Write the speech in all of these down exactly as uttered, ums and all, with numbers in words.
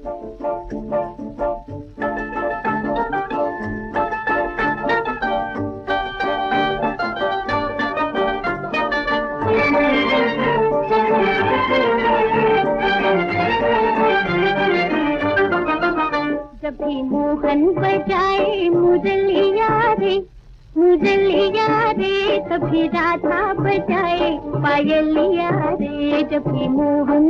जब भी मोहन बजाए मुरलिया रे मुरलिया रे, कभी राधा बजाए पायलिया रे। जब भी मोहन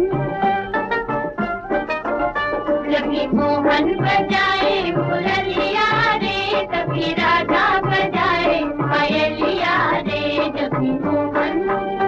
जब भी मोहन बजाए मुरलिया रे, कभी राधा बजाए पायलिया रे। जब भी मोहन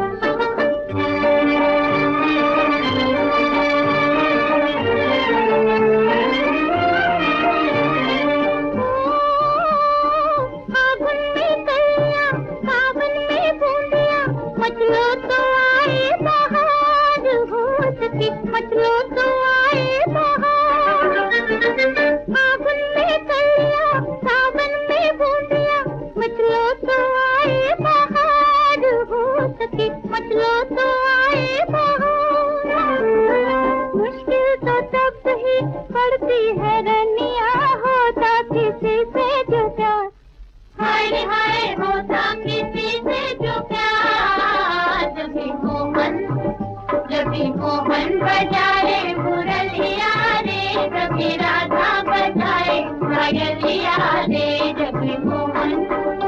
मचलो तो आए बहार हो सके, मचलो तो आए बहार। फागुन में कलिया सावन में बूंदिया, मचलो तो आए बहार हो सके, मचलो तो आए बहार। मुश्किल तो तब ही पड़ती है रनिया, होता किसी से जो प्यार, हाय हाय होता किसी से जो प्यार। जब भी मोहन जब भी मोहन बजाए मुरलिया रे, कभी राधा बजाए पायलिया रे। जब भी मोहन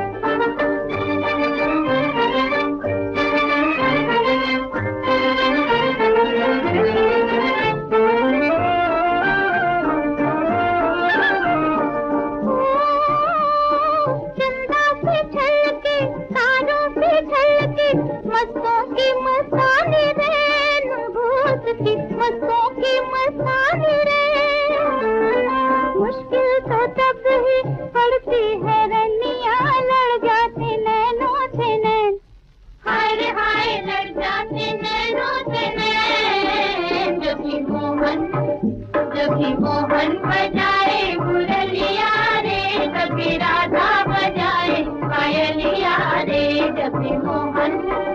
मस्तों की मस्तानी रे, भूत की मस्तों की मस्तानी रे। मुश्किल तो तब ही पड़ती है रनिया, लड़ जाते नैनों से नैन, हाय रे हाय लड़ जाते नैनों से नैन। जब भी मोहन जब भी मोहन बजाए मुरलिया रे, कभी राधा बजाए पायलिया रे। जब भी मोहन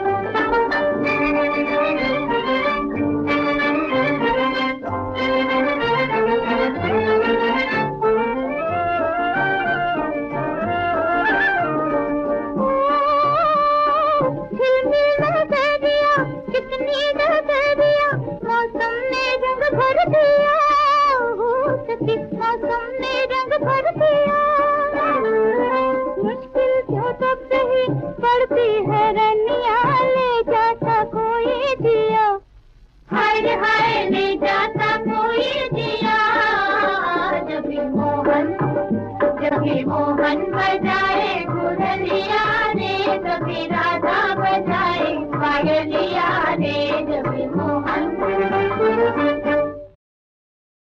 कितनी नजरिया मौसम ने रंग भर दिया, हो सके मौसम ने रंग भर दिया। मुश्किल क्यों तब ही पड़ती है रनिया, ले जाता कोई दिया, हाय रे हाय ले जाता कोई दिया। जब भी मोहन जब भी मोहन बजाए मुरलिया रे, कभी राधा बजाए पायलिया।